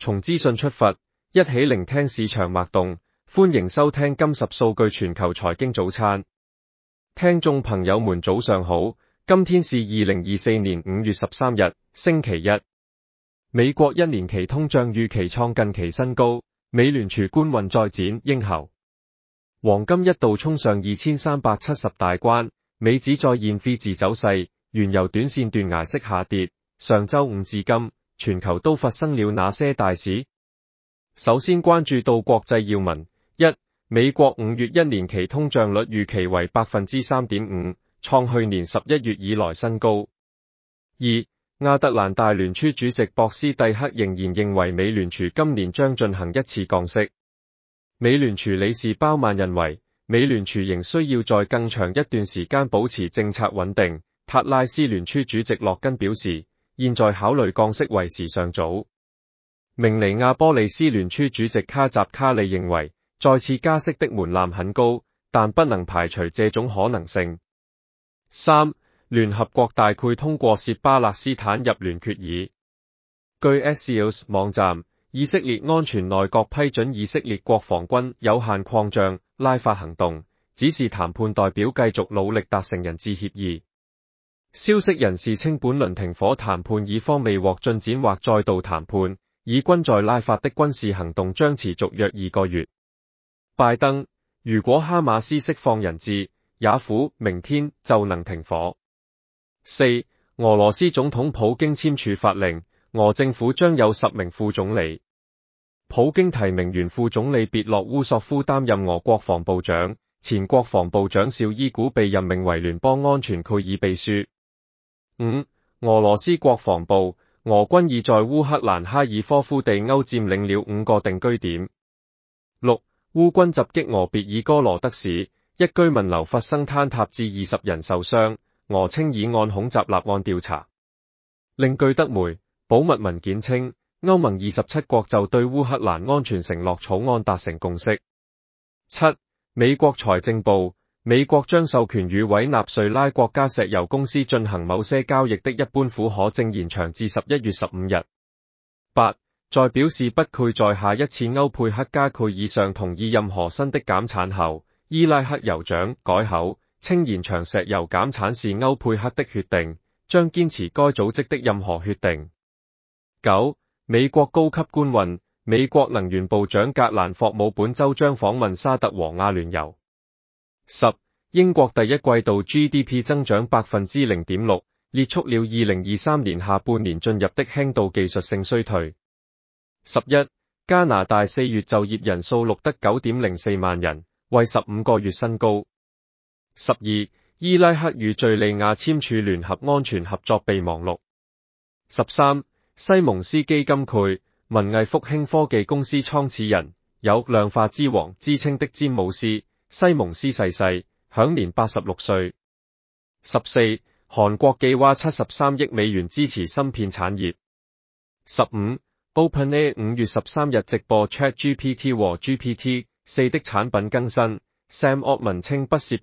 從資訊出發，一起聆聽市場脈動。歡迎收聽今10數據全球財經早餐。聽眾朋友們早上好，今天是2024年5月13日，星期一。美國一年期通脹預期創近期新高，美聯儲官運再展鷹猴。黃金一度衝上2370大關，美指再現 V 字走勢，原油短線斷崖式下跌。上周五至今，全球都發生了哪些大事？首先關注到國際要聞。1. 美國5月一年期通脹率預期為 3.5%， 創去年11月以來新高。2. 亞特蘭大聯儲主席博斯蒂克仍然認為美聯儲今年將進行一次降息。美聯儲理事鮑曼認為，美聯儲仍需要在更長一段時間保持政策穩定。塔拉斯聯儲主席洛根表示，現在考慮降息為時尚早。明尼亞波利斯聯儲主席卡扎卡利認為，再次加息的門檻很高，但不能排除這種可能性。3. 聯合國大會通過涉巴勒斯坦入聯決議。據 Axios 網站，以色列安全內閣批准以色列國防軍有限擴張拉法行動，指示談判代表繼續努力達成人質協議。消息人士稱，本輪停火談判以方未獲進展或再度談判，以軍在拉法的軍事行動將持續約2個月。拜登，如果哈馬斯釋放人質，也許明天就能停火。4. 俄羅斯總統普京簽署法令，俄政府將有10名副總理。普京提名原副總理別洛烏索夫擔任俄國防部長，前國防部長紹伊古被任命為聯邦安全會議秘書。5. 俄羅斯國防部，俄軍已在烏克蘭哈爾科夫地區佔領了5個定居點。6. 烏軍襲擊俄別爾哥羅德市，一居民樓發生坍塌致20人受傷，俄稱以案恐襲立案調查。另據德媒保密文件稱，歐盟27國就對烏克蘭安全承諾草案達成共識。7. 美國財政部，美國將授權與委納瑞拉國家石油公司進行某些交易的一般許可證延長至11月15日。8. 在表示不會在下一次歐佩克加蓋以上同意任何新的減產後，伊拉克酋長改口，稱延長石油減產是歐佩克的決定，將堅持該組織的任何決定。9. 美國高級官運，美國能源部長格蘭霍姆本周將訪問沙特和阿聯酋。10. 英國第一季度 GDP 增長 0.6%， 列出了2023年下半年進入的輕度技術性衰退。11. 加拿大4月就業人數錄得 9.04 萬人，為15個月新高。12. 伊拉克與敘利亞簽署聯合安全合作備忘錄。13. 西蒙斯基金會，文藝復興科技公司創始人，有量化之王之稱的詹姆斯西蒙斯逝世，享年86歲。14. 韓國寄挖73億美元支持芯片產業。15. OpenAI 5月13日直播 ChatGPT 和 GPT-4 的產品更新。Sam Altman 稱不涉及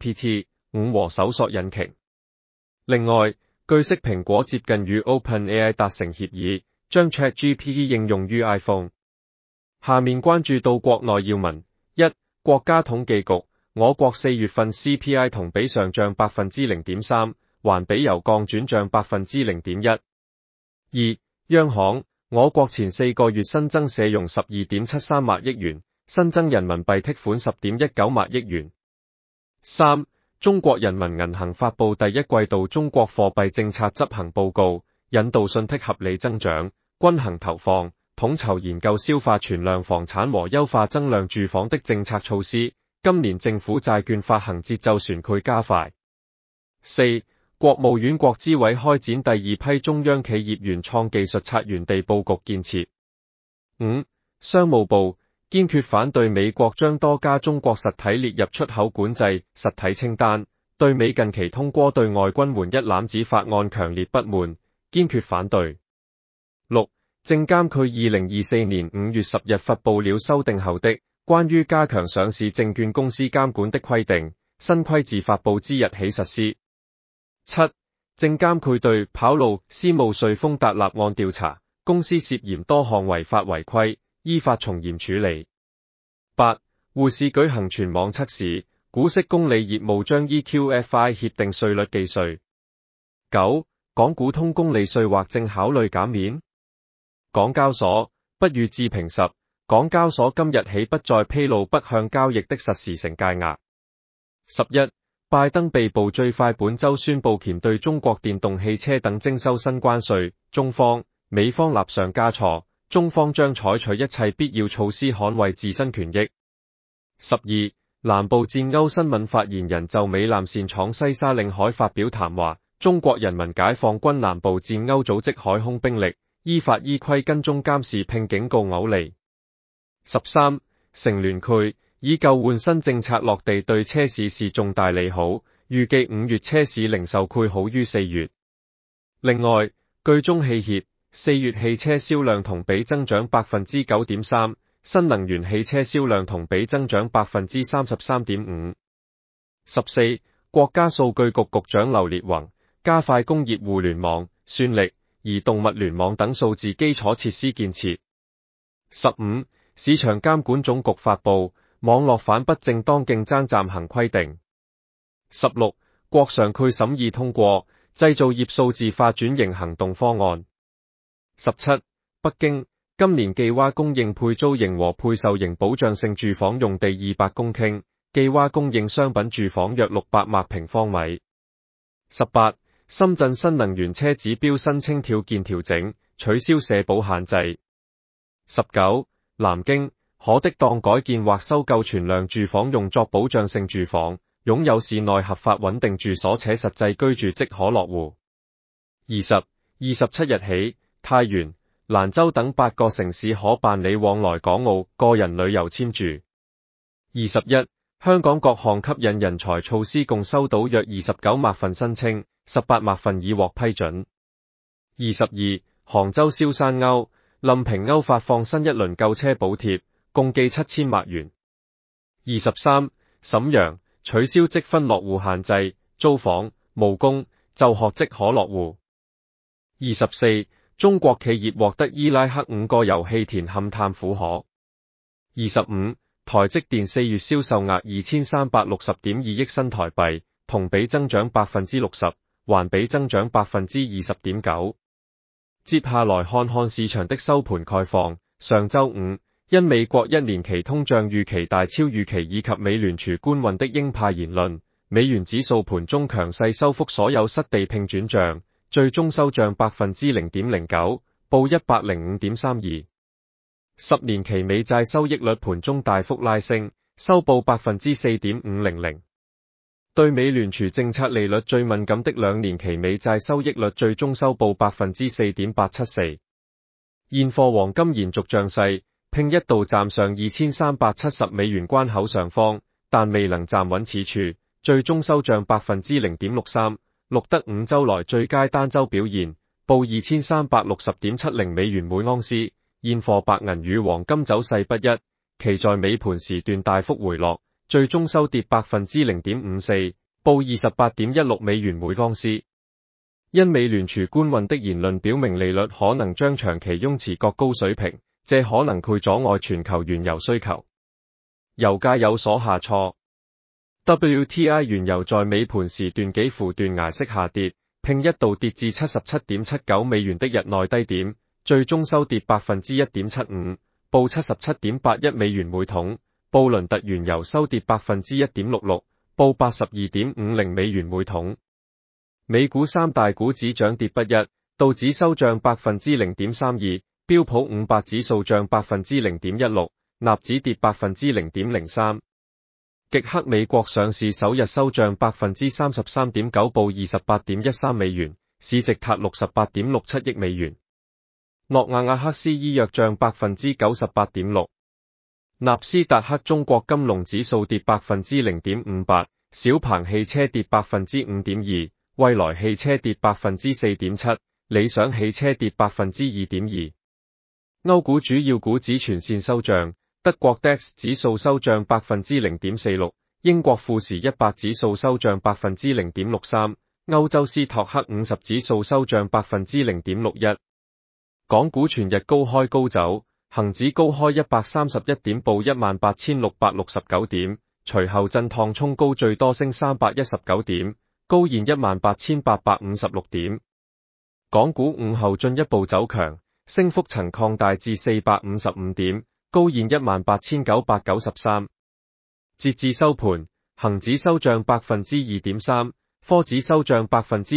GPT-5 和搜索引擎。另外，據悉蘋果接近與 OpenAI 達成協議，將 ChatGPT 應用於 iPhone。下面關注到國內要聞。1. 國家統計局，我國4月份 CPI 同比上漲 0.3%， 環比由降轉漲 0.1%。2. 央行，我國前4個月新增社融 12.73 萬億元，新增人民幣剔款 10.19 萬億元。3. 中國人民銀行發布第一季度中國貨幣政策執行報告，引導信貸合理增長、均衡投放、統籌研究消化存量房產和優化增量住房的政策措施。今年政府債券發行節奏旋倍加快。4. 國務院國資委開展第2批中央企業原創技術策源地佈局建設。5. 商務部堅決反對美國將多家中國實體列入出口管制實體清單，對美近期通過對外軍援一攬子法案強烈不滿，堅決反對。6. 證監會2024年5月10日發布了修訂後的關於加強上市證券公司監管的規定，新規自發布之日起實施。7. 證監會對跑路私募稅豐達立案調查， 公司涉嫌多項違法違規，依法從嚴處理。8. 匯市舉行全網測試，股息公理業務將依 QFII 協定稅率計稅。9. 港股通公理稅或正考慮減免。港交所不予置評。10. 港交所今日起不再披露北向交易的實時成交額。11. 拜登被捕最快本周宣布鉗對中國電動汽車等徵收新關稅，中方、美方立上加錯，中方將採取一切必要措施捍衛自身權益。12. 南部戰區新聞發言人就美艦擅闖西沙領海發表談話，中國人民解放軍南部戰區組織海空兵力依法依規跟蹤監視並警告偶離。13. 乘聯會以舊換新政策落地對車市是重大利好，預計5月車市零售會好於4月。另外，據中汽協4月汽車銷量同比增長 9.3%， 新能源汽車銷量同比增長 33.5%。14. 國家數據局局長劉烈宏加快工業互聯網、算力、移動物聯網等數字基礎設施建設。15. 市場監管總局發布網絡反不正當競爭暫行規定。16. 國常會審議通過製造業數字化轉型行動方案。17. 北京今年寄娃供應配租型和配售型保障性住房用地200公頃，寄娃供應商品住房約600萬平方米。18. 深圳新能源車指標申請條件調整，取消社保限制。19. 南京可的當改建或收購存量住房用作保障性住房，擁有市內合法穩定住所且實際居住即可落戶。20. 27日起，太原、蘭州等8個城市可辦理往來港澳個人旅遊簽注。21. 香港各項吸引人才措施共收到約29萬份申請，18萬份已獲批准。22. 杭州蕭山區、臨平區發放新一輪購車補貼，共計7000萬元。23. 瀋陽取消積分落戶限制，租房、務工、就學即可落戶。24. 中國企業獲得伊拉克5個油氣田勘探許可。25. 台積電4月銷售額2360.2億新台幣，同比增長 60%， 環比增長 20.9%。接下來看看市場的收盤概況。上周五，因美國1年期通脹預期大超預期以及美聯儲官員的鷹派言論，美元指數盤中強勢收復所有失地並轉漲，最終收漲 0.09%， 報 105.32。10年期美債收益率盤中大幅拉升，收報 4.500%。對美聯儲政策利率最敏感的2年期美債收益率最終收報 4.874%。現貨黃金延續漲勢，並一度站上2370美元關口上方，但未能站穩此處，最終收漲 0.63%， 錄得5周來最佳單周表現，報 2360.70美元每盎司。現貨白銀與黃金走勢不一，其在尾盤時段大幅回落，最終收跌 0.54%， 報 28.16美元每盎司。因美聯儲官員的言論表明利率可能將長期擁持各高水平，這可能會阻礙全球原油需求。油價有所下挫， WTI 原油在尾盤時段幾乎斷崖式下跌，並一度跌至 77.79 美元的日內低點，最終收跌 1.75%， 報 77.81 美元每桶。布倫特原油收跌 1.66%， 報 82.50 美元每桶。美股三大股指漲跌不一，道指收漲 0.32%， 標普500指數漲 0.16%， 納指跌 0.03%。極氪美國上市首日收漲 33.9%， 報 28.13 美元，市值達 68.67 億美元。諾亞亞克斯醫藥漲 98.6%。納斯達克中國金龍指數跌 0.58%， 小鵬汽車跌 5.2%， 蔚來汽車跌 4.7%， 理想汽車跌 2.2%。歐股主要股指全線收漲，德國 DAX 指數收漲 0.46%， 英國富時100指數收漲 0.63%， 歐洲斯托克50指數收漲 0.61%。 港股全日高開高走，恒指高開131點報18,669點，隨後震盪衝高最多升319點，高見18,856點。港股午後進一步走強，升幅曾擴大至455點，高見18,993。截至收盤，恒指收漲2.3%，科指收漲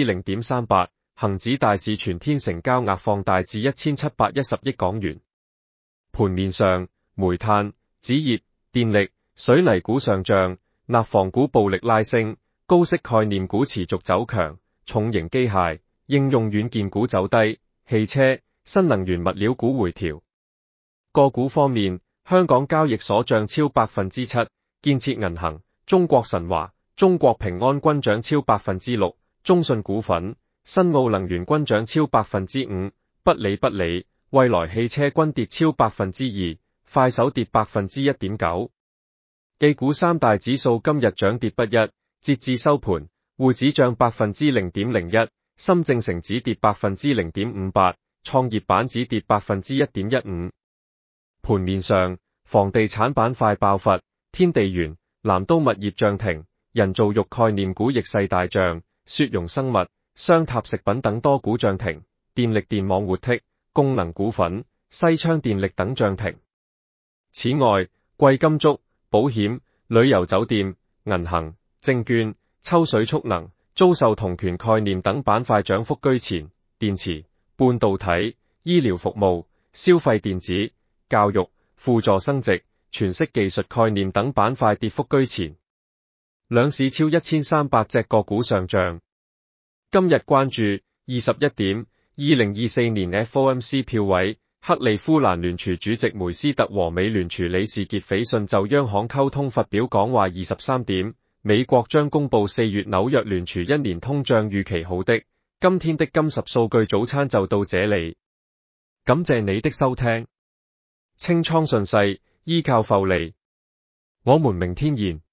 0.38%，恒指大市全天成交額放大至1710億港元。盤面上，煤炭、紙業、電力、水泥股上漲，內房股暴力拉升，高息概念股持續走強，重型機械、應用軟件股走低，汽車、新能源物料股回調。個股方面，香港交易所漲超 7%， 建設銀行、中國神華、中國平安均漲超 6%， 中信股份、新奧能源均漲超 5%， 不理、蔚來汽車均跌超 2%， 快手跌 1.9%。技股三大指數今日漲跌不一，截至收盤，滬指漲 0.01%， 深證成指跌 0.58%， 創業板指跌 1.15%。盤面上，房地產板塊爆發，天地源、南都物業漲停，人造肉概念股逆勢大漲，雪容生物、雙塔食品等多股漲停，電力電網活剔、功能股份、西昌電力等漲停。此外，貴金屬、保險、旅遊酒店、銀行、證券、抽水蓄能、租售同權概念等板塊漲幅居前，電池、半導體、醫療服務、消費電子、教育、輔助生殖、全息技術概念等板塊跌幅居前。兩市超1300隻個股上漲。今日關注21點，2024年 FOMC 票委，克利夫蘭聯儲主席梅斯特和美聯儲理事傑斐遜就央行溝通發表講話。23點，美國將公布4月紐約聯儲1年通脹預期。好的，今天的金10數據早餐就到這裡，感謝你的收聽。清倉順勢，依靠浮利，我們明天見。